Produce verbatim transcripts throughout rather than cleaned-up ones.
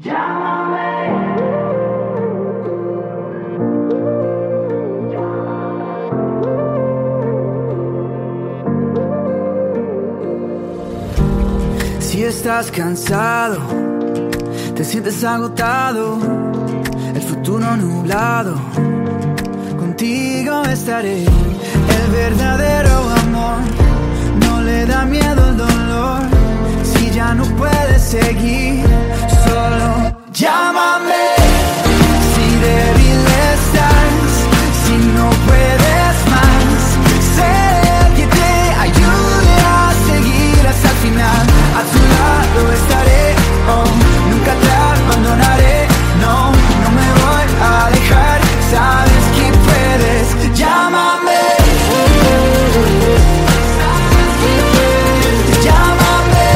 Si estás cansado, te sientes agotado, el futuro nublado, contigo estaré. El verdadero amor no le da miedo el dolor. Si ya no puedes seguir, solo llámame. Si débil estás, si no puedes más, seré el que te ayude a seguir hasta el final. A tu lado estaré, oh, nunca te abandonaré. No, no me voy a dejar, sabes que puedes. Llámame. Llámame.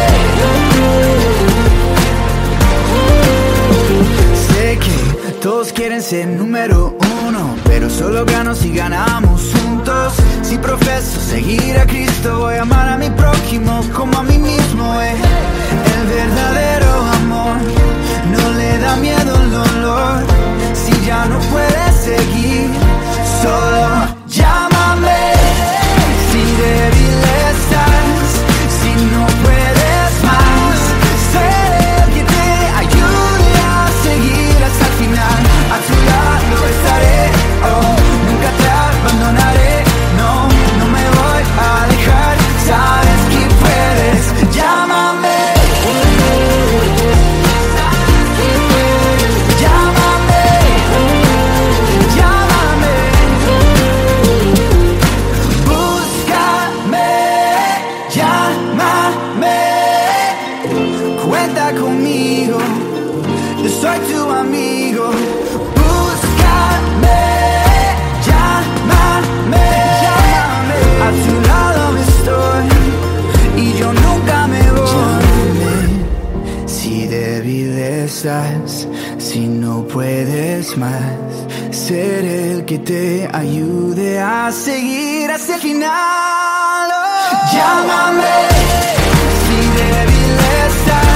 Sé que todos quieren ser número uno, pero solo gano si ganamos juntos. Si profeso seguir a Cristo, voy a amar a mi prójimo como a mí mismo, eh. El verdadero amor no le da miedo el dolor. Si ya no puedes seguir, solo llámame. Si débil estás, si no puedes más, seré el que te ayude a seguir hasta el final. A tu lado estaré, oh, nunca te abandonaré. No, no me voy a dejar, sabes que puedes. Llámame. Llámame. Llámame. Búscame. Llámame. Cuenta conmigo, yo soy tu amigo. Búscame. Llámame. Llámame. A tu lado estoy y yo nunca me voy. Llámame. Si débil estás, si no puedes más, seré el que te ayude a seguir hasta el final. Oh. Llámame. Si débil estás.